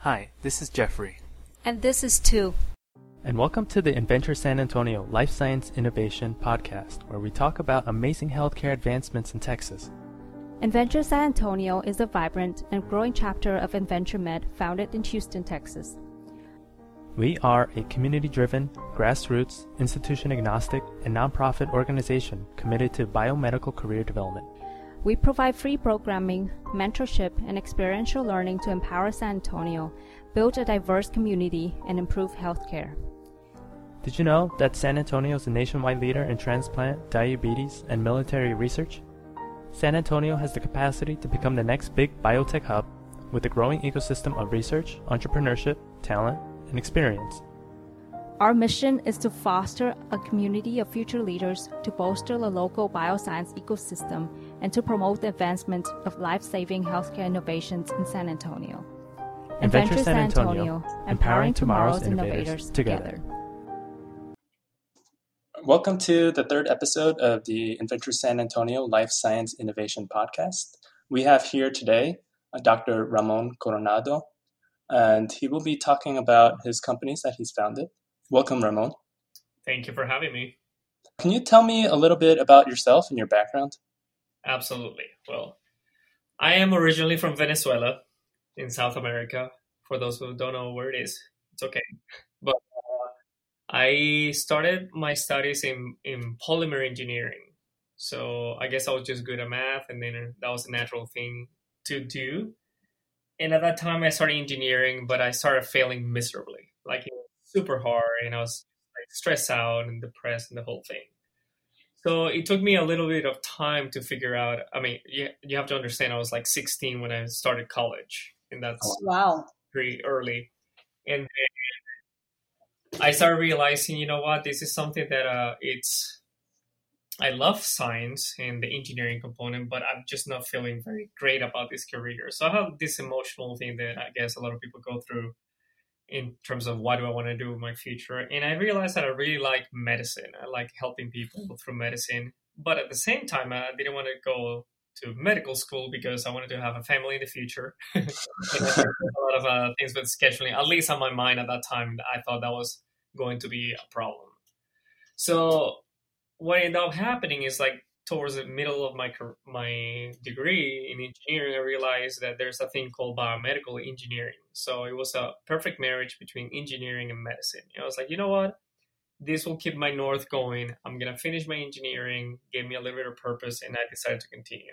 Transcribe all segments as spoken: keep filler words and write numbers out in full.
Hi, this is Jeffrey. And this is Tu. And welcome to the Inventure San Antonio Life Science Innovation Podcast, where we talk about amazing healthcare advancements in Texas. Inventure San Antonio is a vibrant and growing chapter of Inventure Med founded in Houston, Texas. We are a community-driven, grassroots, institution-agnostic, and nonprofit organization committed to biomedical career development. We provide free programming, mentorship, and experiential learning to empower San Antonio, build a diverse community, and improve healthcare. Did you know that San Antonio is a nationwide leader in transplant, diabetes, and military research? San Antonio has the capacity to become the next big biotech hub with a growing ecosystem of research, entrepreneurship, talent, and experience. Our mission is to foster a community of future leaders to bolster the local bioscience ecosystem and to promote the advancement of life-saving healthcare innovations in San Antonio. Inventure San Antonio, empowering tomorrow's innovators together. Welcome to the third episode of the Inventure San Antonio Life Science Innovation Podcast. We have here today uh, Doctor Ramon Coronado, and he will be talking about his companies that he's founded. Welcome, Ramon. Thank you for having me. Can you tell me a little bit about yourself and your background? Absolutely. Well, I am originally from Venezuela in South America. For those who don't know where it is, it's okay. But uh, I started my studies in, in polymer engineering. So I guess I was just good at math, and then that was a natural thing to do. And at that time, I started engineering, but I started failing miserably. Like, it was super hard, and I was like stressed out and depressed and the whole thing. So it took me a little bit of time to figure out. I mean, you, you have to understand, I was like sixteen when I started college, and that's oh, wow. pretty early. And then I started realizing, you know what, this is something that uh, it's, I love science and the engineering component, but I'm just not feeling very great about this career. So I have this emotional thing that I guess a lot of people go through in terms of what do I want to do with my future. And I realized that I really like medicine. I like helping people through medicine. But at the same time, I didn't want to go to medical school because I wanted to have a family in the future. And I think a lot of uh, things with scheduling, at least on my mind at that time, I thought that was going to be a problem. So what ended up happening is, like, towards the middle of my my degree in engineering, I realized that there's a thing called biomedical engineering. So it was a perfect marriage between engineering and medicine. And I was like, you know what? This will keep my north going. I'm going to finish my engineering, gave me a little bit of purpose, and I decided to continue.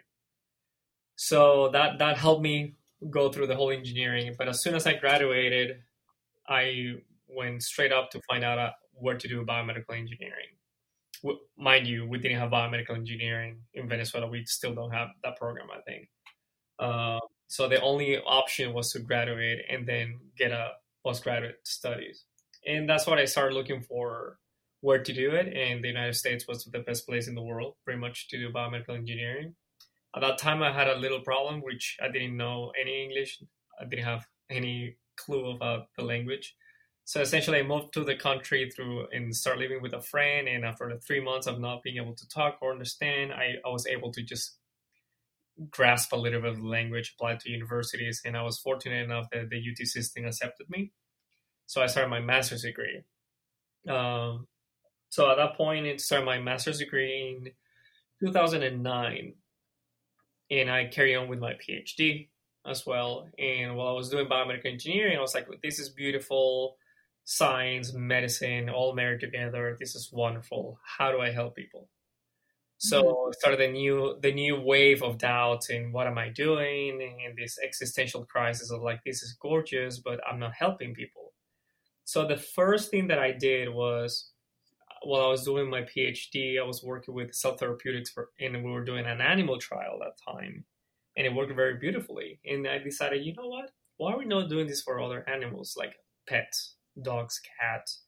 So that, that helped me go through the whole engineering. But as soon as I graduated, I went straight up to find out uh, where to do biomedical engineering. Mind you, we didn't have biomedical engineering in Venezuela. We still don't have that program, I think. Uh, so the only option was to graduate and then get a postgraduate studies. And that's what I started looking for, where to do it. And the United States was the best place in the world, pretty much, to do biomedical engineering. At that time, I had a little problem, which I didn't know any English. I didn't have any clue about the language. So essentially, I moved to the country through and started living with a friend. And after the three months of not being able to talk or understand, I, I was able to just grasp a little bit of the language, apply to universities. And I was fortunate enough that the U T system accepted me. So I started my master's degree. Um, so at that point, I started my master's degree in two thousand nine. And I carried on with my PhD as well. And while I was doing biomedical engineering, I was like, this is beautiful. Science, medicine, all married together. This is wonderful. How do I help people? So I started the new the new wave of doubt in what am I doing, and this existential crisis of like, this is gorgeous, but I'm not helping people. So the first thing that I did was, while I was doing my PhD, I was working with cell therapeutics, for, and we were doing an animal trial at that time, and it worked very beautifully. And I decided, you know what? Why are we not doing this for other animals, like pets? Dogs, cats.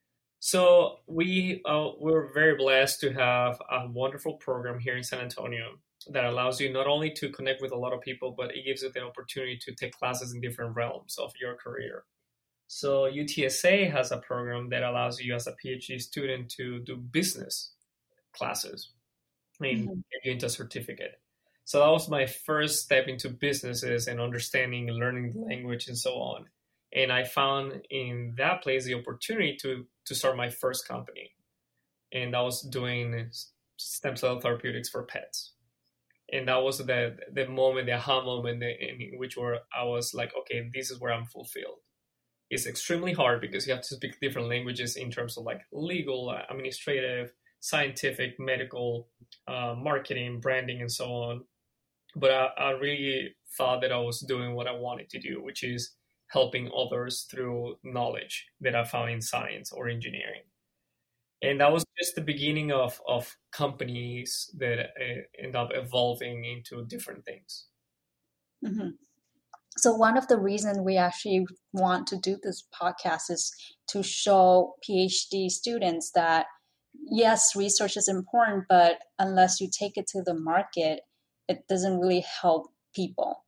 So we uh, we're very blessed to have a wonderful program here in San Antonio that allows you not only to connect with a lot of people, but it gives you the opportunity to take classes in different realms of your career. So U T S A has a program that allows you as a PhD student to do business classes and mm-hmm. get you into a certificate. So that was my first step into businesses and understanding and learning the language and so on. And I found in that place the opportunity to to start my first company, and I was doing stem cell therapeutics for pets. And that was the the moment, the aha moment, in which where I was like, okay, this is where I'm fulfilled. It's extremely hard because you have to speak different languages in terms of like legal, administrative, scientific, medical, uh, marketing, branding, and so on. But I, I really thought that I was doing what I wanted to do, which is helping others through knowledge that I found in science or engineering. And that was just the beginning of, of companies that uh, end up evolving into different things. Mm-hmm. So one of the reasons we actually want to do this podcast is to show PhD students that, yes, research is important, but unless you take it to the market, it doesn't really help people.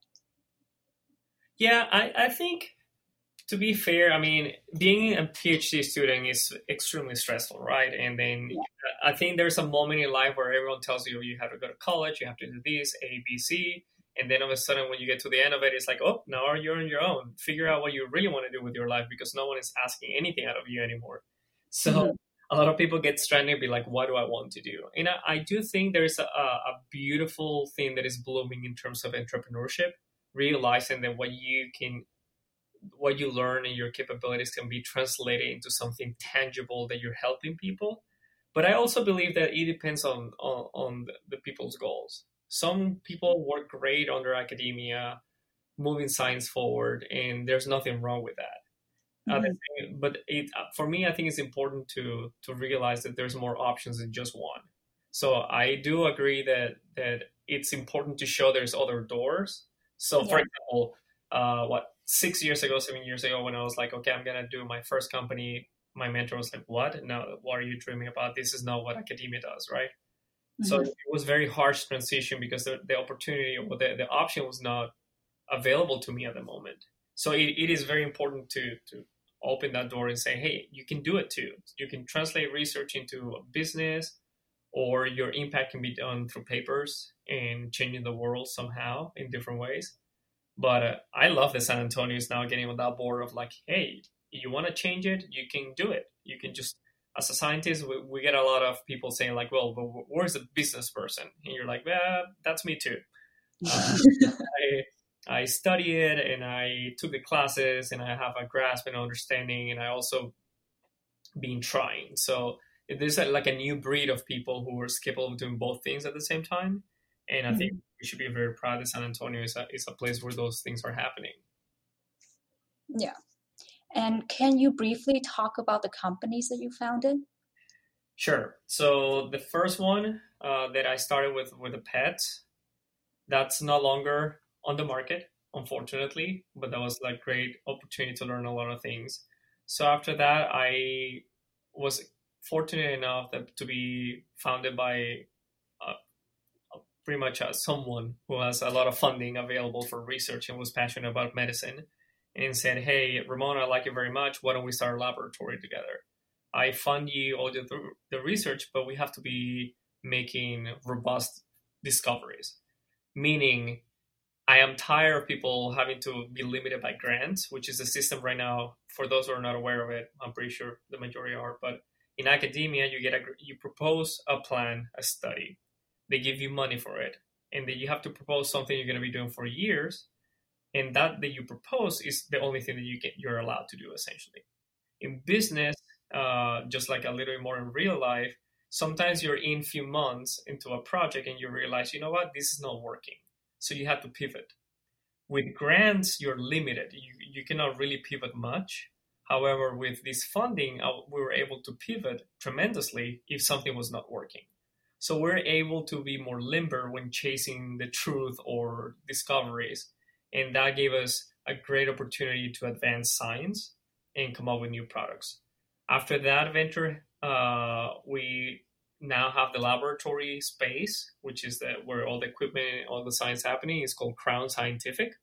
Yeah, I, I think, to be fair, I mean, being a PhD student is extremely stressful, right? And then yeah. I think there's a moment in life where everyone tells you you have to go to college, you have to do this, A, B, C. And then all of a sudden, when you get to the end of it, it's like, oh, now you're on your own. Figure out what you really want to do with your life because no one is asking anything out of you anymore. So mm-hmm. a lot of people get stranded and be like, what do I want to do? And I, I do think there's a, a beautiful thing that is blooming in terms of entrepreneurship, realizing that what you can, what you learn and your capabilities can be translated into something tangible that you're helping people. But I also believe that it depends on, on, on the, the people's goals. Some people work great under academia, moving science forward, and there's nothing wrong with that. Mm-hmm. Thing, but it, for me, I think it's important to to realize that there's more options than just one. So I do agree that that it's important to show there's other doors. So, yeah. for example, uh, what six years ago, seven years ago, when I was like, okay, I'm gonna do my first company, my mentor was like, "What? No, what are you dreaming about? This is not what academia does, right?" So mm-hmm. it was very harsh transition because the, the opportunity or the, the option was not available to me at the moment. So it, it is very important to to open that door and say, hey, you can do it too. You can translate research into a business, or your impact can be done through papers and changing the world somehow in different ways. But uh, I love that San Antonio is now getting on that board of like, hey, you want to change it? You can do it. You can just... As a scientist, we, we get a lot of people saying like, well, but where's the business person? And you're like, well, that's me too. Uh, I, I study it and I took the classes and I have a grasp and understanding, and I also been trying. So there's a, like a new breed of people who are capable of doing both things at the same time. And I mm-hmm. think we should be very proud that San Antonio is a, is a place where those things are happening. Yeah. And can you briefly talk about the companies that you founded? Sure. So the first one uh, that I started with with a pet, that's no longer on the market, unfortunately, but that was like great opportunity to learn a lot of things. So after that, I was fortunate enough that, to be founded by uh, pretty much uh, someone who has a lot of funding available for research and was passionate about medicine. And said, hey, Ramon, I like you very much. Why don't we start a laboratory together? I fund you all the, the research, but we have to be making robust discoveries. Meaning, I am tired of people having to be limited by grants, which is a system right now. For those who are not aware of it, I'm pretty sure the majority are. But in academia, you get a, you propose a plan, a study. They give you money for it. And then you have to propose something you're going to be doing for years. And that that you propose is the only thing that you get, you're allowed to do, essentially. In business, uh, just like a little bit more in real life, sometimes you're in a few months into a project and you realize, you know what, this is not working. So you have to pivot. With grants, you're limited. You, you cannot really pivot much. However, with this funding, uh, we were able to pivot tremendously if something was not working. So we're able to be more limber when chasing the truth or discoveries. And that gave us a great opportunity to advance science and come up with new products. After that venture, uh, we now have the laboratory space, which is the, where all the equipment and all the science happening. It's called Crown Scientific.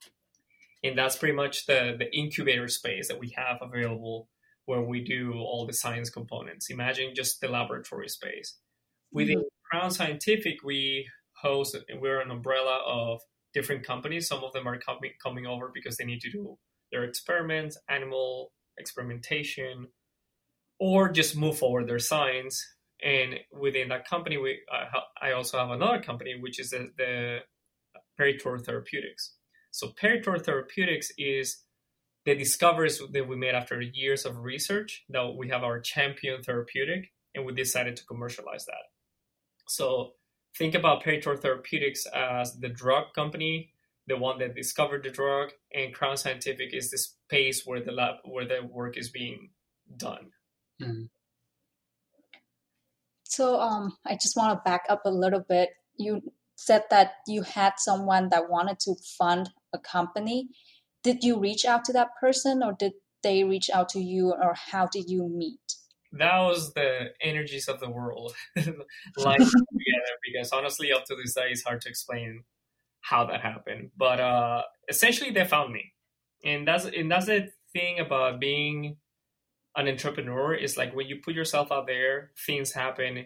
And that's pretty much the, the incubator space that we have available where we do all the science components. Imagine just the laboratory space. Within mm-hmm. Crown Scientific, we host, we're an umbrella of different companies. Some of them are coming coming over because they need to do their experiments, animal experimentation, or just move forward their science. And within that company, we uh, I also have another company, which is the, the PeriTor Therapeutics. So PeriTor Therapeutics is the discoveries that we made after years of research. That we have our champion therapeutic, and we decided to commercialize that. So think about PeriTor Therapeutics as the drug company, the one that discovered the drug, and Crown Scientific is the space where the lab, where the work is being done. Mm-hmm. So um, I just want to back up a little bit. You said that you had someone that wanted to fund a company. Did you reach out to that person, or did they reach out to you, or how did you meet? That was the energies of the world lying together, because honestly, up to this day, it's hard to explain how that happened. But uh, essentially, they found me. And that's, and that's the thing about being an entrepreneur, is like when you put yourself out there, things happen.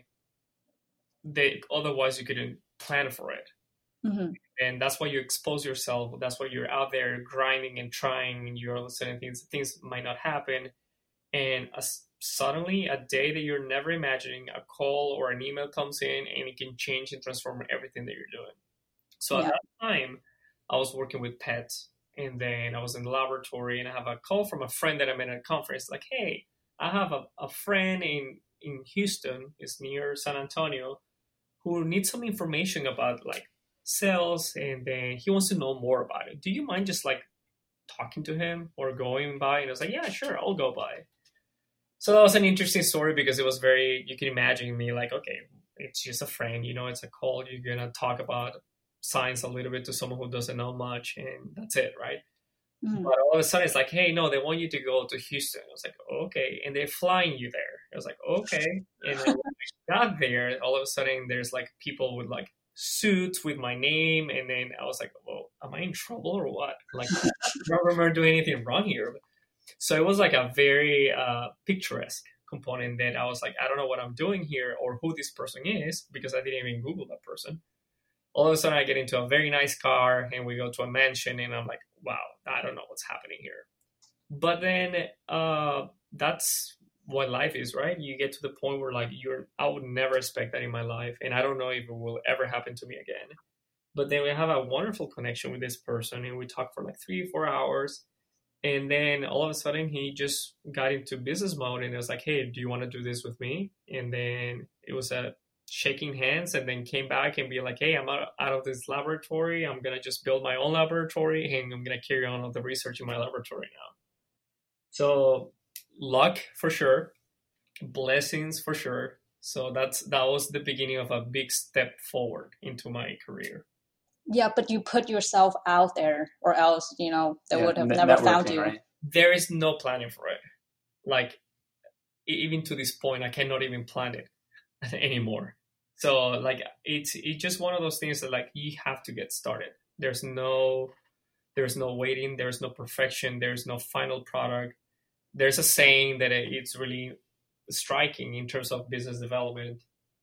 They, otherwise, you couldn't plan for it. Mm-hmm. And that's why you expose yourself. That's why you're out there grinding and trying, and you're all of a sudden things, things might not happen. And a, suddenly, a day that you're never imagining, a call or an email comes in, and it can change and transform everything that you're doing. So yeah. At that time, I was working with pets, and then I was in the laboratory, and I have a call from a friend that I met at a conference, like, hey, I have a, a friend in, in Houston, it's near San Antonio, who needs some information about like cells, and then he wants to know more about it. Do you mind just like talking to him or going by? And I was like, yeah, sure, I'll go by. So that was an interesting story, because it was very, you can imagine me like, okay, it's just a friend, you know, it's a call, you're going to talk about science a little bit to someone who doesn't know much, and that's it, right? Mm-hmm. But all of a sudden it's like, hey, no, they want you to go to Houston. I was like, okay. And they're flying you there. I was like, okay. And then when I got there, all of a sudden there's like people with like suits with my name. And then I was like, well, am I in trouble or what? Like, I don't remember doing anything wrong here. So it was like a very uh, picturesque component that I was like, I don't know what I'm doing here or who this person is, because I didn't even Google that person. All of a sudden I get into a very nice car, and we go to a mansion, and I'm like, wow, I don't know what's happening here. But then uh, that's what life is, right? You get to the point where like you're, I would never expect that in my life. And I don't know if it will ever happen to me again. But then we have a wonderful connection with this person, and we talk for like three, four hours. And then all of a sudden he just got into business mode, and it was like, hey, do you want to do this with me? And then it was a shaking hands, and then came back and be like, hey, I'm out, out of this laboratory. I'm going to just build my own laboratory, and I'm going to carry on all the research in my laboratory now. So luck for sure, blessings for sure. So that's, that was the beginning of a big step forward into my career. Yeah, but you put yourself out there, or else, you know, they yeah, would have never found you. Right? There is no planning for it. Like, even to this point, I cannot even plan it anymore. So like it's it's just one of those things that like you have to get started. There's no there's no waiting, there's no perfection, there's no final product. There's a saying that it's really striking in terms of business development.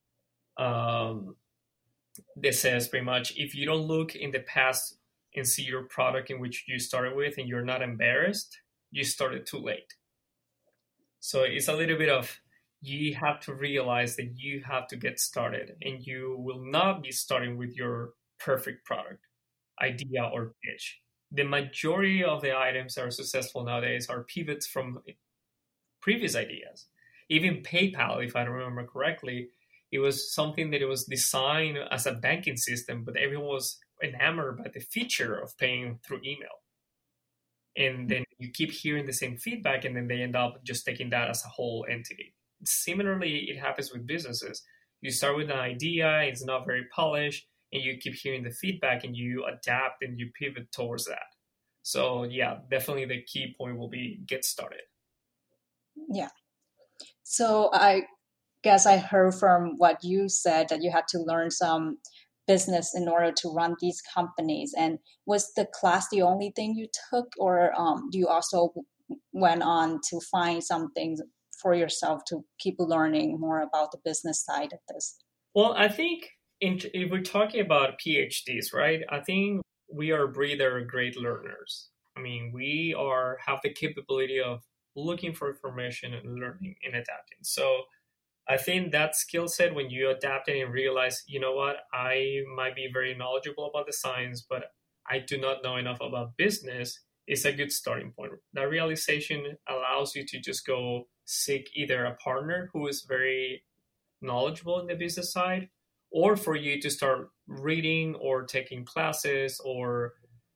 Um, this says pretty much, if you don't look in the past and see your product in which you started with, and you're not embarrassed, you started too late. So it's a little bit of, you have to realize that you have to get started, and you will not be starting with your perfect product, idea, or pitch. The majority of the items that are successful nowadays are pivots from previous ideas. Even PayPal, if I remember correctly, it was something that it was designed as a banking system, but everyone was enamored by the feature of paying through email. And then you keep hearing the same feedback, and then they end up just taking that as a whole entity. Similarly, it happens with businesses. You start with an idea, it's not very polished, and you keep hearing the feedback, and you adapt and you pivot towards that. So yeah, definitely the key point will be get started. Yeah. So I guess I heard from what you said that you had to learn some business in order to run these companies. And was the class the only thing you took, or um, do you also went on to find something for yourself to keep learning more about the business side of this? Well, I think in, if we're talking about PhDs, right, I think we are breather great learners. I mean, we are have the capability of looking for information and learning and adapting. So I think that skill set, when you adapt it and realize, you know what, I might be very knowledgeable about the science, but I do not know enough about business, is a good starting point. That realization allows you to just go seek either a partner who is very knowledgeable in the business side, or for you to start reading or taking classes or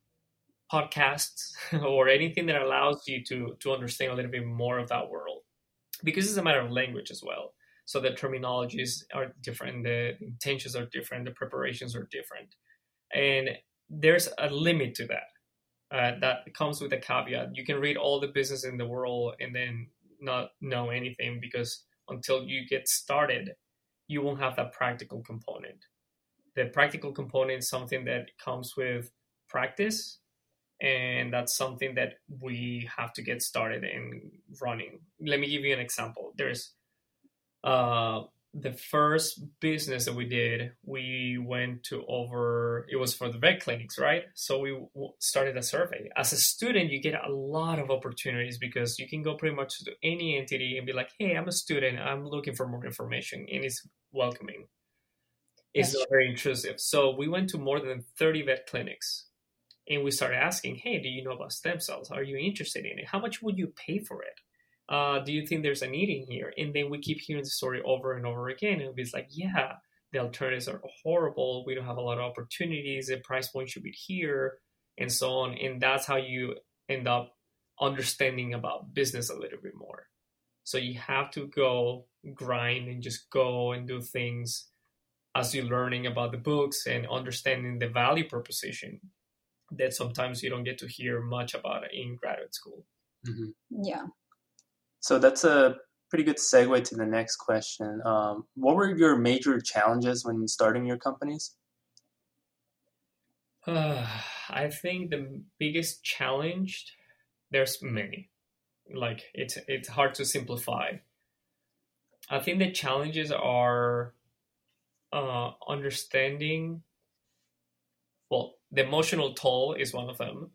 podcasts or anything that allows you to to understand a little bit more of that world, because it's a matter of language as well. So the terminologies are different, the intentions are different, the preparations are different, and there's a limit to that. Uh, that comes with a caveat. You can read all the business in the world and then not know anything, because until you get started, you won't have that practical component. The practical component is something that comes with practice, and that's something that we have to get started in running. Let me give you an example. There's uh, the first business that we did, we went to over, it was for the vet clinics, right? So we w- started a survey. As a student, you get a lot of opportunities because you can go pretty much to any entity and be like, hey, I'm a student, I'm looking for more information, and it's welcoming. It's not very intrusive. So we went to more than thirty vet clinics, and we started asking, hey, do you know about stem cells? Are you interested in it? How much would you pay for it? Uh, do you think there's a need in here? And then we keep hearing the story over and over again. And it's like, yeah, the alternatives are horrible. We don't have a lot of opportunities. The price point should be here, and so on. And that's how you end up understanding about business a little bit more. So you have to go grind and just go and do things as you're learning about the books and understanding the value proposition that sometimes you don't get to hear much about in graduate school. Mm-hmm. Yeah. So that's a pretty good segue to the next question. Um, what were your major challenges when starting your companies? Uh, I think the biggest challenge, there's many. Like, it's it's hard to simplify. I think the challenges are uh, understanding, well, the emotional toll is one of them.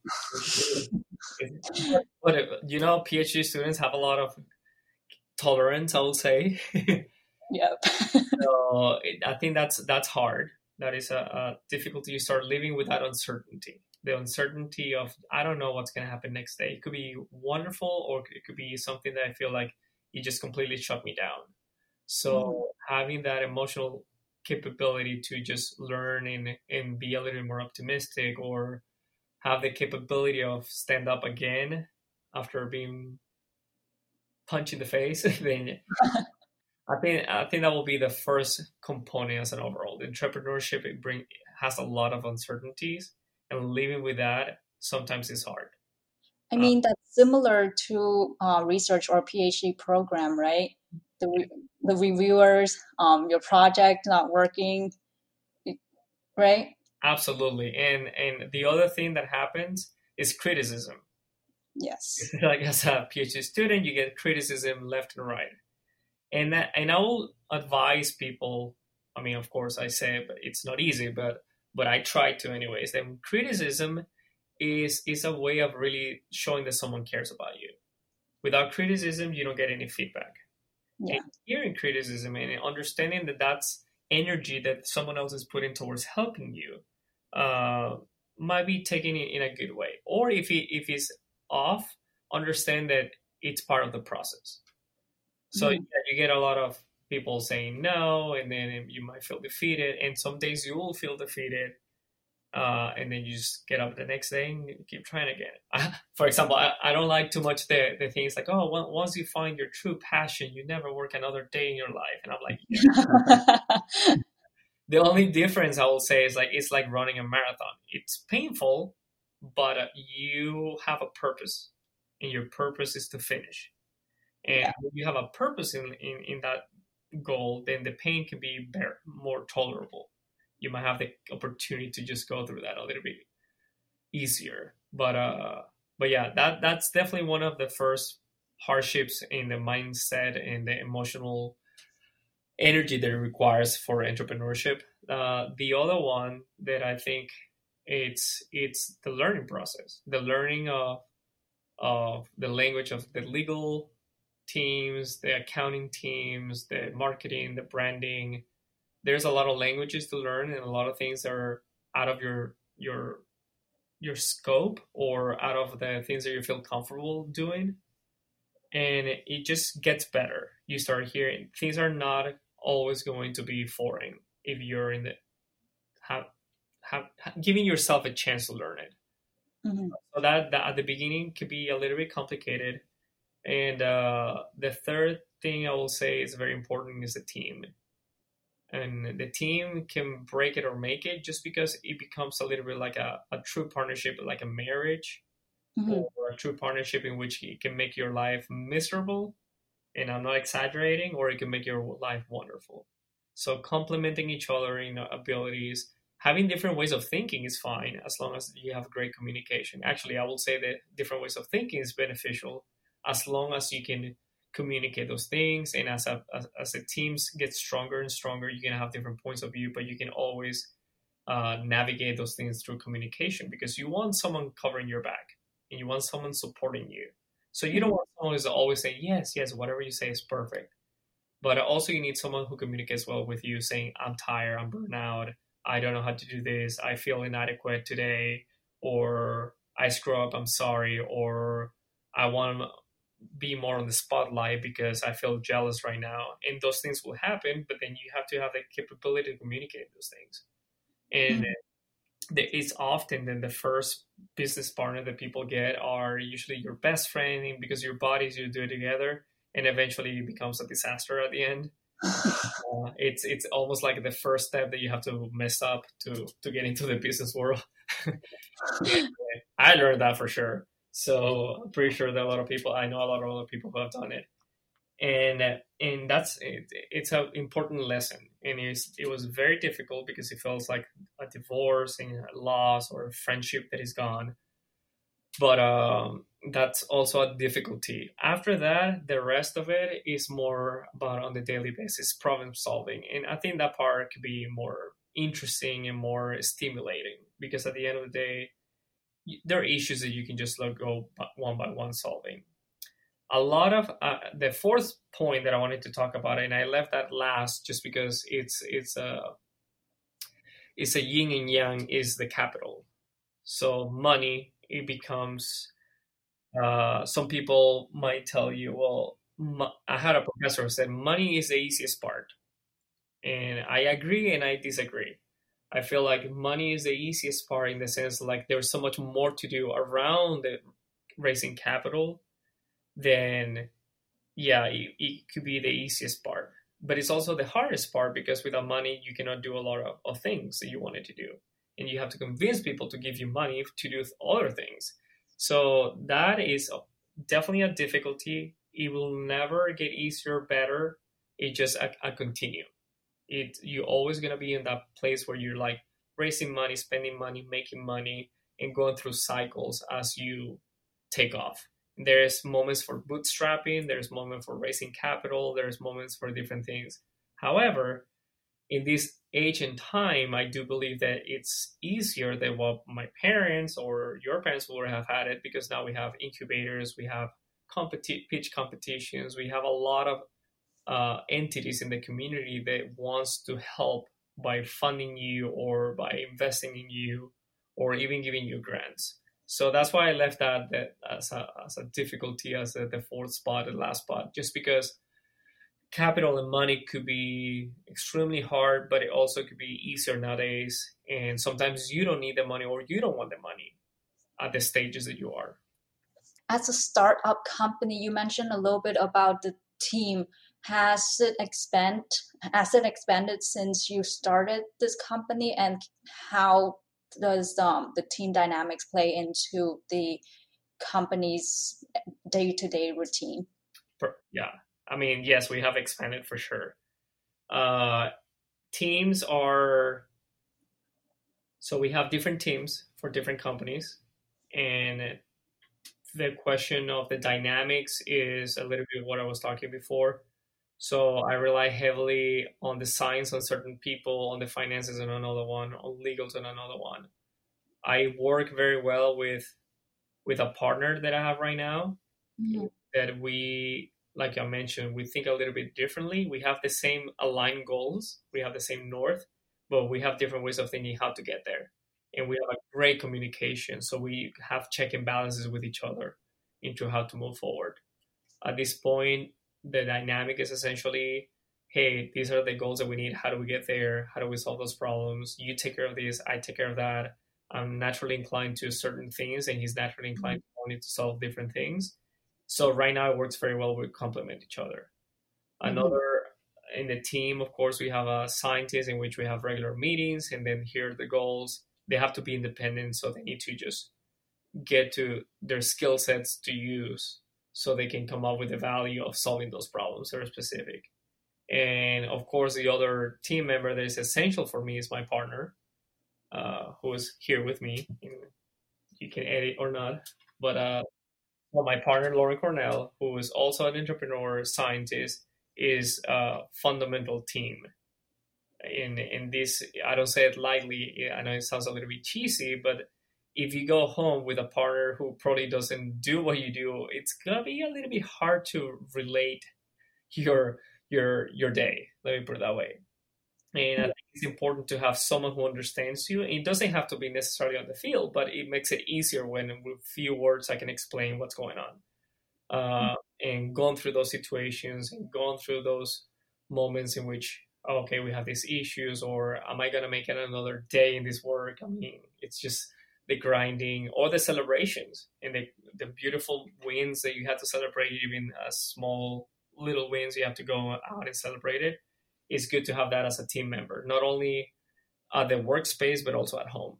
But, you know, PhD students have a lot of tolerance, I will say. Yep. So I think that's that's hard. That is a, a difficulty. You start living with that uncertainty. The uncertainty of, I don't know what's going to happen next day. It could be wonderful, or it could be something that I feel like it just completely shut me down. So mm-hmm. having that emotional capability to just learn and, and be a little bit more optimistic, or have the capability of stand up again after being punched in the face, then I think I think that will be the first component as an overall. The entrepreneurship, it bring has a lot of uncertainties, and living with that sometimes is hard. I mean, that's similar to uh, research or PhD program, right? The re- the reviewers, um, your project not working, right? Absolutely. And and the other thing that happens is criticism. Yes. Like, as a PhD student, you get criticism left and right. And that, and I will advise people, I mean, of course I say, but it's not easy, but but I try to anyways. And criticism is is a way of really showing that someone cares about you. Without criticism, you don't get any feedback. Yeah. And hearing criticism and understanding that that's energy that someone else is putting towards helping you, uh, might be taken in, in a good way. Or if it, if it's off, understand that it's part of the process. So mm-hmm. yeah, you get a lot of people saying no, and then you might feel defeated. And some days you will feel defeated. Uh, and then you just get up the next day and keep trying again. I, for example, I, I don't like too much the, the things like, oh, well, once you find your true passion, you never work another day in your life. And I'm like, yeah. The only difference I will say is like, it's like running a marathon. It's painful, but uh, you have a purpose, and your purpose is to finish. And yeah. when you have a purpose in, in, in that goal, then the pain can be bear, more tolerable. You might have the opportunity to just go through that a little bit easier. But uh, but yeah, that that's definitely one of the first hardships in the mindset and the emotional energy that it requires for entrepreneurship. Uh, the other one that I think It's it's the learning process, the learning of of the language of the legal teams, the accounting teams, the marketing, the branding. There's a lot of languages to learn, and a lot of things are out of your your your scope or out of the things that you feel comfortable doing. And it just gets better. You start hearing things are not always going to be foreign if you're in the have, have giving yourself a chance to learn it. Mm-hmm. So that, that at the beginning could be a little bit complicated. And uh, the third thing I will say is very important is the team. And the team can break it or make it just because it becomes a little bit like a, a true partnership, like a marriage. Mm-hmm. Or a true partnership in which it can make your life miserable, and I'm not exaggerating, or it can make your life wonderful. So complementing each other in abilities, having different ways of thinking is fine as long as you have great communication. Actually, I will say that different ways of thinking is beneficial as long as you can communicate those things. And as a as, as the teams get stronger and stronger, you can have different points of view, but you can always uh, navigate those things through communication, because you want someone covering your back. And you want someone supporting you. So you don't want someone who's always saying, yes, yes, whatever you say is perfect. But also you need someone who communicates well with you, saying, I'm tired, I'm burnt out, I don't know how to do this, I feel inadequate today, or I screw up, I'm sorry, or I want to be more on the spotlight because I feel jealous right now. And those things will happen, but then you have to have the capability to communicate those things. And mm-hmm. It's often then the first business partner that people get are usually your best friend, because your bodies, you do it together, and eventually it becomes a disaster at the end. uh, it's it's almost like the first step that you have to mess up to to get into the business world. I learned that for sure. So I'm pretty sure that a lot of people, I know a lot of other people who have done it. And and that's it, it's an important lesson, and it's, it was very difficult because it feels like a divorce and a loss or a friendship that is gone. But um, that's also a difficulty. After that, the rest of it is more about on the daily basis problem solving, and I think that part could be more interesting and more stimulating, because at the end of the day, there are issues that you can just let go one by one solving. A lot of uh, the fourth point that I wanted to talk about, and I left that last just because it's it's a it's a yin and yang, is the capital. So money, it becomes. Uh, some people might tell you, well, mo- I had a professor who said money is the easiest part, and I agree and I disagree. I feel like money is the easiest part in the sense like there's so much more to do around the raising capital. Then yeah, it, it could be the easiest part. But it's also the hardest part, because without money, you cannot do a lot of, of things that you wanted to do. And you have to convince people to give you money to do other things. So that is definitely a difficulty. It will never get easier or better. It just a, a continue. It You're always going to be in that place where you're like raising money, spending money, making money, and going through cycles as you take off. There's moments for bootstrapping, there's moments for raising capital, there's moments for different things. However, in this age and time, I do believe that it's easier than what my parents or your parents would have had it, because now we have incubators, we have competi- pitch competitions, we have a lot of uh, entities in the community that wants to help by funding you or by investing in you or even giving you grants. So that's why I left that, that as, a, as a difficulty, as a, the fourth spot, the last spot, just because capital and money could be extremely hard, but it also could be easier nowadays. And sometimes you don't need the money, or you don't want the money at the stages that you are. As a startup company, you mentioned a little bit about the team. Has it expand? Has it expanded since you started this company, and how does um, the team dynamics play into the company's day-to-day routine? Yeah, I mean, yes, we have expanded for sure. Uh, teams are, so we have different teams for different companies, and the question of the dynamics is a little bit what I was talking before. So I rely heavily on the science on certain people, on the finances on another one, on legals on another one. I work very well with with a partner that I have right now. Mm-hmm. That we, like I mentioned, we think a little bit differently. We have the same aligned goals. We have the same north, but we have different ways of thinking how to get there. And we have a great communication. So we have check and balances with each other into how to move forward. At this point, the dynamic is essentially, hey, these are the goals that we need. How do we get there? How do we solve those problems? You take care of this. I take care of that. I'm naturally inclined to certain things, and he's naturally inclined to only to solve different things. So right now it works very well. We complement each other. Mm-hmm. Another, in the team, of course, we have a scientist in which we have regular meetings, and then here are the goals. They have to be independent, so they need to just get to their skill sets to use so they can come up with the value of solving those problems that are specific. And of course, the other team member that is essential for me is my partner, uh, who is here with me. You can edit or not, but uh, well, my partner, Lauren Cornell, who is also an entrepreneur, scientist, is a fundamental team. In in this, I don't say it lightly. I know it sounds a little bit cheesy, but if you go home with a partner who probably doesn't do what you do, it's gonna be a little bit hard to relate your your your day. Let me put it that way. And I think it's important to have someone who understands you. It doesn't have to be necessarily on the field, but it makes it easier when with few words I can explain what's going on. Uh, and going through those situations and going through those moments in which, oh, okay, we have these issues, or am I going to make it another day in this work? I mean, it's just the grinding or the celebrations and the, the beautiful wins that you have to celebrate, even as small little wins, you have to go out and celebrate it. It's good to have that as a team member, not only at the workspace, but also at home.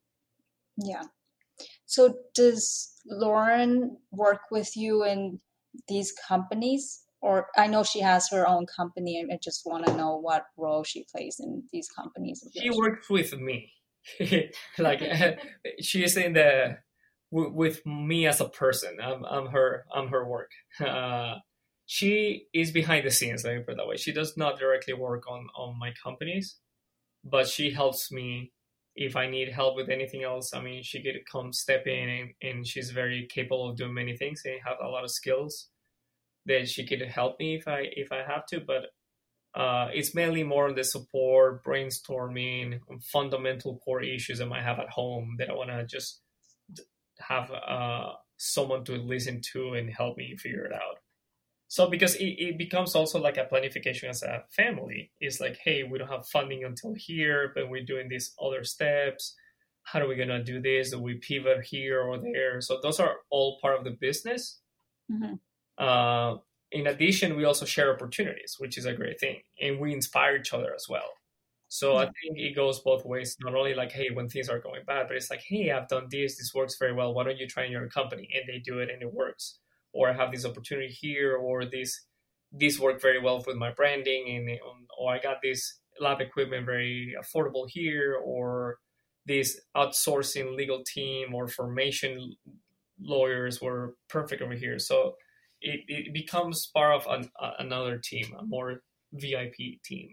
Yeah. So does Lauren work with you in these companies? Or I know she has her own company, and I just want to know what role she plays in these companies. She works with me. Like she is in the w- with me as a person. I'm, I'm her. I'm her work. Uh, she is behind the scenes. Let me put it that way. She does not directly work on on my companies, but she helps me if I need help with anything else. I mean, she could come step in, and, and she's very capable of doing many things and have a lot of skills that she could help me if I if I have to. But uh, it's mainly more on the support, brainstorming, fundamental core issues I might have at home that I want to just have uh, someone to listen to and help me figure it out. So because it, it becomes also like a planification as a family. It's like, hey, we don't have funding until here, but we're doing these other steps. How are we going to do this? Do we pivot here or there? So those are all part of the business. Mm-hmm. Uh, in addition, we also share opportunities, which is a great thing. And we inspire each other as well. So I think it goes both ways, not only like, hey, when things are going bad, but it's like, hey, I've done this, this works very well. Why don't you try in your company? And they do it and it works. Or I have this opportunity here, or this this worked very well with my branding, and or I got this lab equipment very affordable here, or this outsourcing legal team or formation lawyers were perfect over here. So it, it becomes part of an, uh, another team, a more V I P team.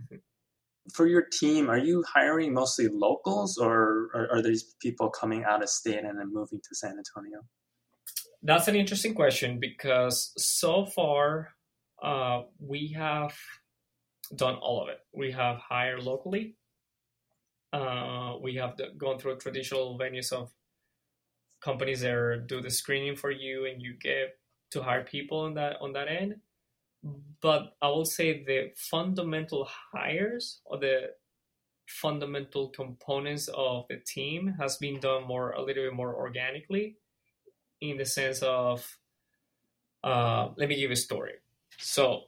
For your team, are you hiring mostly locals, or are, are these people coming out of state and then moving to San Antonio? That's an interesting question, because so far uh, we have done all of it. We have hired locally. Uh, we have the, gone through traditional venues of companies that are, do the screening for you, and you get to hire people on that on that end. But I will say the fundamental hires or the fundamental components of the team has been done more a little bit more organically. In the sense of, uh, let me give you a story. So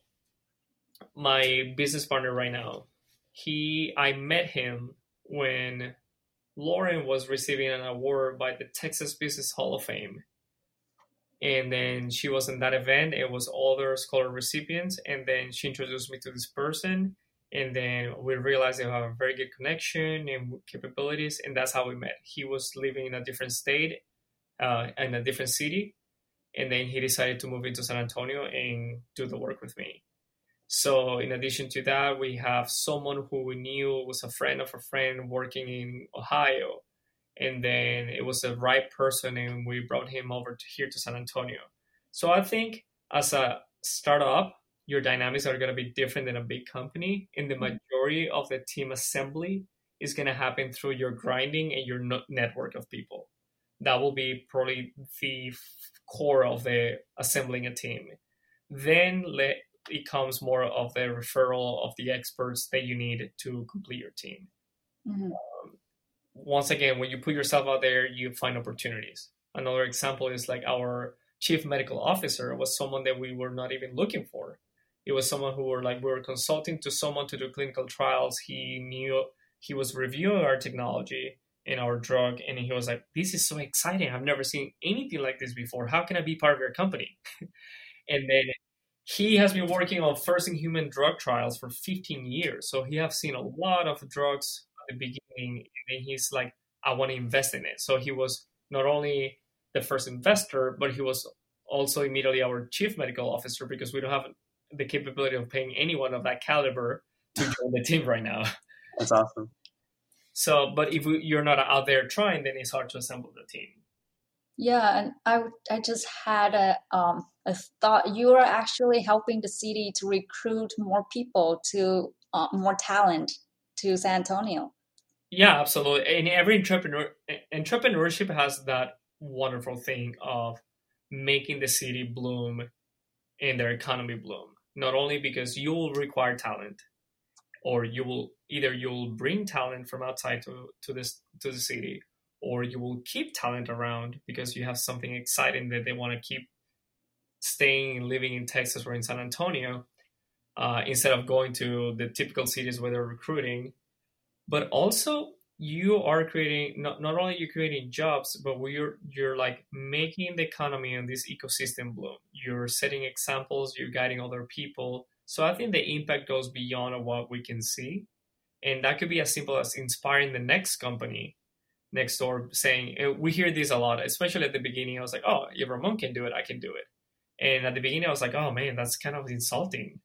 my business partner right now, he, I met him when Lauren was receiving an award by the Texas Business Hall of Fame. And then she was in that event. It was other scholar recipients. And then she introduced me to this person. And then we realized they have a very good connection and capabilities. And that's how we met. He was living in a different state. Uh, in a different city, and then he decided to move into San Antonio and do the work with me. So in addition to that, we have someone who we knew was a friend of a friend working in Ohio, and then it was the right person, and we brought him over to here to San Antonio. So I think as a startup, your dynamics are going to be different than a big company, and the majority of the team assembly is going to happen through your grinding and your network of people. That will be probably the core of the assembling a team. Then let, it comes more of the referral of the experts that you need to complete your team. Mm-hmm. Um, once again, when you put yourself out there, you find opportunities. Another example is like our chief medical officer was someone that we were not even looking for. It was someone who were like, we were consulting to someone to do clinical trials. He knew, he was reviewing our technology and our drug, and he was like, this is so exciting. I've never seen anything like this before. How can I be part of your company? And then he has been working on first in human drug trials for fifteen years. So he has seen a lot of drugs at the beginning, and he's like, I want to invest in it. So he was not only the first investor, but he was also immediately our chief medical officer, because we don't have the capability of paying anyone of that caliber to join the team right now. That's awesome. So, but if we, you're not out there trying, then it's hard to assemble the team. Yeah, and I I just had a um a thought. You are actually helping the city to recruit more people, to uh, more talent to San Antonio. Yeah, absolutely. And every entrepreneur entrepreneurship has that wonderful thing of making the city bloom and their economy bloom. Not only because you will require talent, or you will either you will bring talent from outside to to this to the city, or you will keep talent around because you have something exciting that they want to keep staying and living in Texas or in San Antonio, uh, instead of going to the typical cities where they're recruiting. But also you are creating, not, not only you're creating jobs, but you're, you're like making the economy and this ecosystem bloom. You're setting examples, you're guiding other people. So I think the impact goes beyond what we can see. And that could be as simple as inspiring the next company next door, saying, we hear this a lot, especially at the beginning. I was like, oh, if Ramon can do it, I can do it. And at the beginning, I was like, oh man, that's kind of insulting.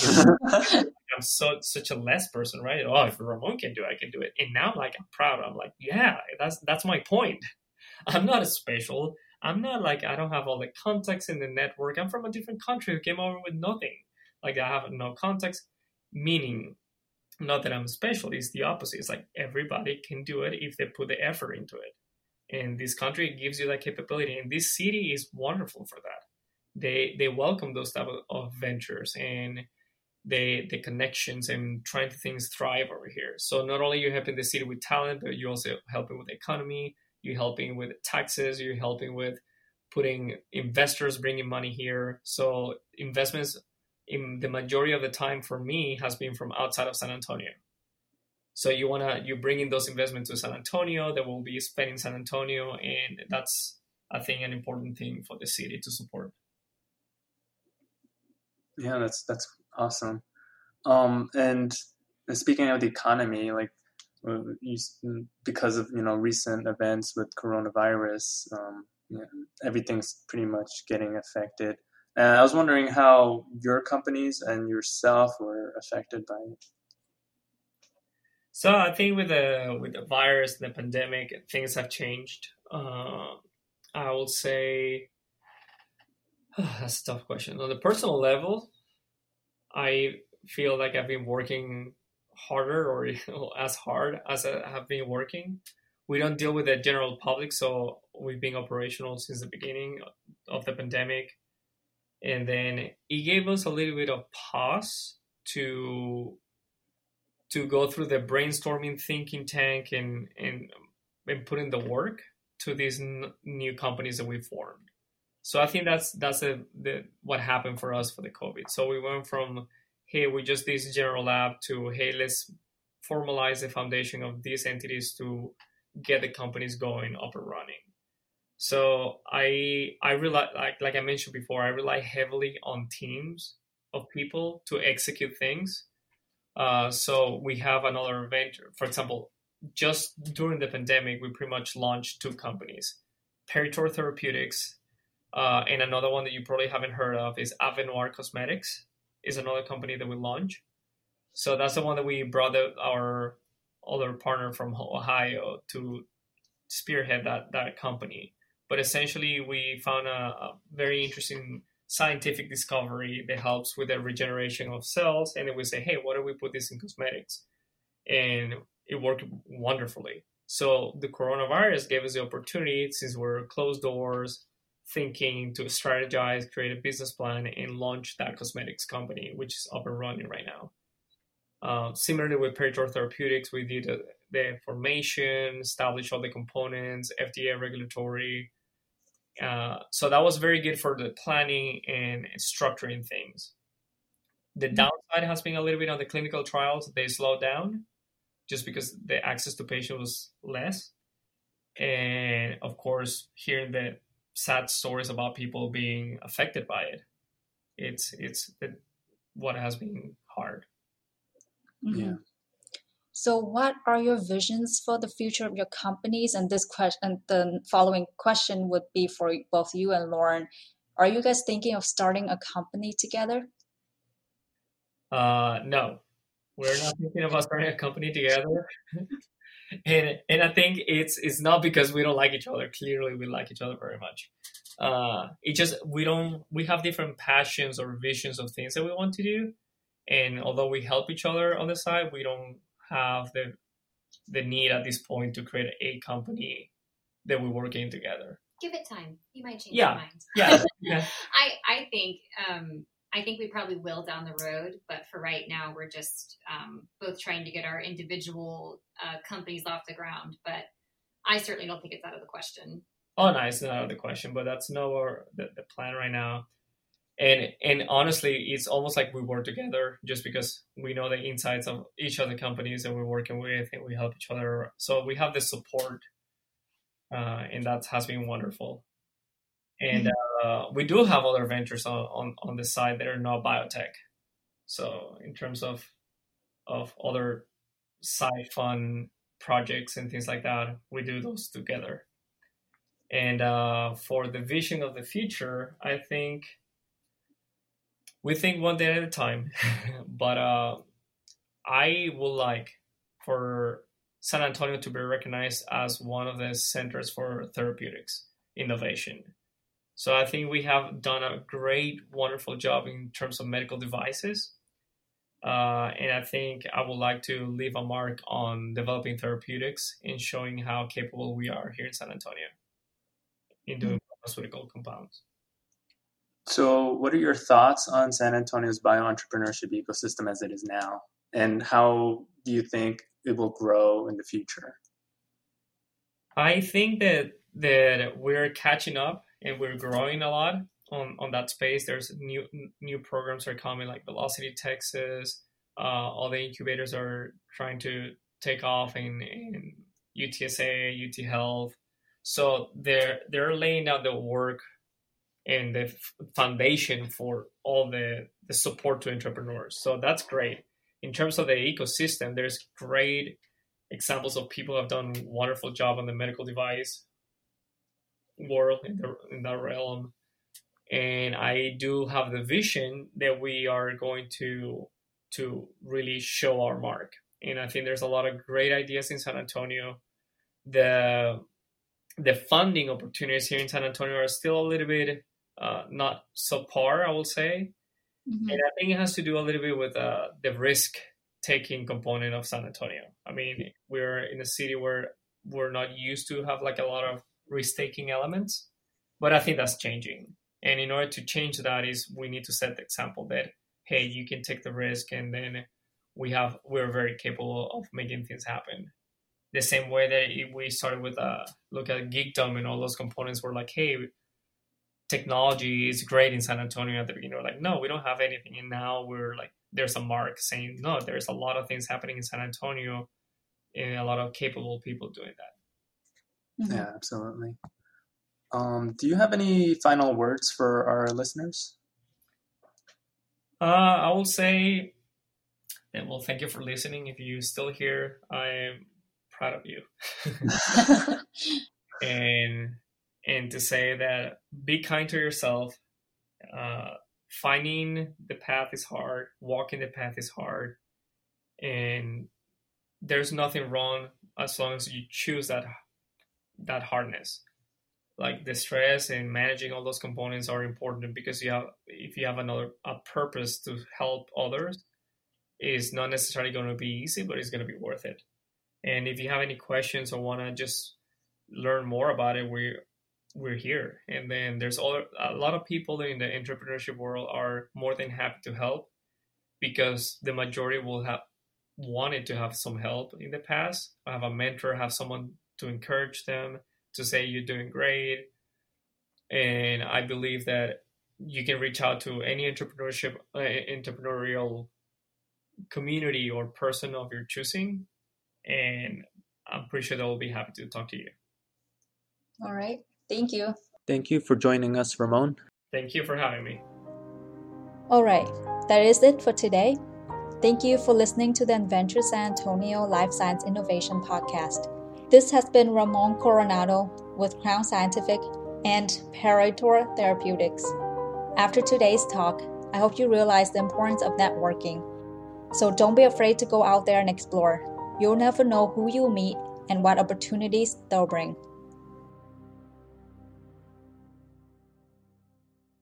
I'm so such a less person, right? Oh, if Ramon can do it, I can do it. And now, like, I'm proud. I'm like, yeah, that's that's my point. I'm not special. I'm not like, I don't have all the contacts in the network. I'm from a different country who came over with nothing. Like, I have no contacts, meaning not that I'm special. It's the opposite. It's like everybody can do it if they put the effort into it. And this country gives you that capability. And this city is wonderful for that. They they welcome those type of, of ventures and they the connections and trying to things thrive over here. So not only you're helping the city with talent, but you're also helping with the economy. You're helping with taxes. You're helping with putting investors, bringing money here. So investments in the majority of the time for me has been from outside of San Antonio. So you wanna you bring in those investments to San Antonio that will be spent in San Antonio, and that's I think an important thing for the city to support. Yeah, that's that's awesome. Um, and, and speaking of the economy, like you, because of you know recent events with coronavirus, um, you know, everything's pretty much getting affected. And I was wondering how your companies and yourself were affected by it. So I think with the with the virus and the pandemic, things have changed. Uh, I would say oh, that's a tough question. On the personal level, I feel like I've been working harder or as hard as I have been working. We don't deal with the general public, so we've been operational since the beginning of the pandemic. And then it gave us a little bit of pause to to go through the brainstorming thinking tank and and, and put in the work to these n- new companies that we formed. So I think that's that's a, the what happened for us for the COVID. So we went from, hey, we just this general lab to, hey, let's formalize the foundation of these entities to get the companies going up and running. So I I rely like like I mentioned before, I rely heavily on teams of people to execute things. Uh, so we have another venture. For example, just during the pandemic, we pretty much launched two companies, Peritor Therapeutics, uh, and another one that you probably haven't heard of is Avenoir Cosmetics, is another company that we launched. So that's the one that we brought out our other partner from Ohio to spearhead that that company. But essentially, we found a, a very interesting scientific discovery that helps with the regeneration of cells, and then we say, hey, why don't we put this in cosmetics? And it worked wonderfully. So the coronavirus gave us the opportunity, since we're closed doors, thinking to strategize, create a business plan, and launch that cosmetics company, which is up and running right now. Uh, similarly with Peritor Therapeutics, we did the, the formation, established all the components, F D A regulatory. Uh, so that was very good for the planning and structuring things. The downside has been a little bit on the clinical trials. They slowed down just because the access to patient was less. And of course, hearing the sad stories about people being affected by it, it's it's it, what has been hard. Mm-hmm. Yeah. So what are your visions for the future of your companies? And this question, and the following question would be for both you and Lauren. Are you guys thinking of starting a company together? Uh, no, we're not thinking about starting a company together. and and I think it's it's not because we don't like each other. Clearly, we like each other very much. Uh, it just we don't we have different passions or visions of things that we want to do. And although we help each other on the side, we don't have the the need at this point to create a company that we're working together. Give it time. You might change Yeah. your mind. Yeah. yeah. I, I think um, I think we probably will down the road, but for right now, we're just um, both trying to get our individual uh, companies off the ground. But I certainly don't think it's out of the question. Oh, no, it's not out of the question, but that's not our, the, the plan right now. And and honestly, it's almost like we work together just because we know the insights of each of the companies that we're working with, and we help each other. So we have the support, uh, and that has been wonderful. And uh, we do have other ventures on, on, on the side that are not biotech. So in terms of of other side fun projects and things like that, we do those together. And uh, for the vision of the future, I think we think one day at a time. But uh, I would like for San Antonio to be recognized as one of the centers for therapeutics innovation. So I think we have done a great, wonderful job in terms of medical devices. Uh, and I think I would like to leave a mark on developing therapeutics and showing how capable we are here in San Antonio in doing pharmaceutical compounds. So what are your thoughts on San Antonio's bioentrepreneurship ecosystem as it is now? And how do you think it will grow in the future? I think that that we're catching up and we're growing a lot on, on that space. There's new new programs are coming like Velocity Texas. Uh, all the incubators are trying to take off in, in U T S A, U T Health. So they're they're laying out the work and the foundation for all the, the support to entrepreneurs. So that's great. In terms of the ecosystem, there's great examples of people who have done a wonderful job on the medical device world in, the, in that realm. And I do have the vision that we are going to to really show our mark. And I think there's a lot of great ideas in San Antonio. The the funding opportunities here in San Antonio are still a little bit uh, not subpar, I will say. Mm-hmm. And I think it has to do a little bit with uh, the risk-taking component of San Antonio. I mean, we're in a city where we're not used to have like a lot of risk-taking elements, but I think that's changing. And in order to change that is we need to set the example that, hey, you can take the risk, and then we have, we're very capable of making things happen. The same way that we started with, uh, look at Geekdom and all those components were like, hey, technology is great in San Antonio at the beginning. We're like, no, we don't have anything. And now we're like, there's a mark saying, no, there's a lot of things happening in San Antonio and a lot of capable people doing that. Mm-hmm. Yeah, absolutely. Um, do you have any final words for our listeners? Uh, I will say, and well, thank you for listening. If you're still here, I am proud of you. and and to say that be kind to yourself. Uh, finding the path is hard. Walking the path is hard. And there's nothing wrong as long as you choose that that hardness. Like the stress and managing all those components are important because you have, if you have another a purpose to help others, it's not necessarily going to be easy, but it's going to be worth it. And if you have any questions or want to just learn more about it, we're we're here. And then there's all, a lot of people in the entrepreneurship world are more than happy to help, because the majority will have wanted to have some help in the past, have a mentor, have someone to encourage them, to say you're doing great. And I believe that you can reach out to any entrepreneurship uh, entrepreneurial community or person of your choosing, and I'm pretty sure they'll be happy to talk to you. All right. Thank you. Thank you for joining us, Ramon. Thank you for having me. All right. That is it for today. Thank you for listening to the Adventure San Antonio Life Science Innovation Podcast. This has been Ramon Coronado with Crown Scientific and Parator Therapeutics. After today's talk, I hope you realize the importance of networking. So don't be afraid to go out there and explore. You'll never know who you'll meet and what opportunities they'll bring.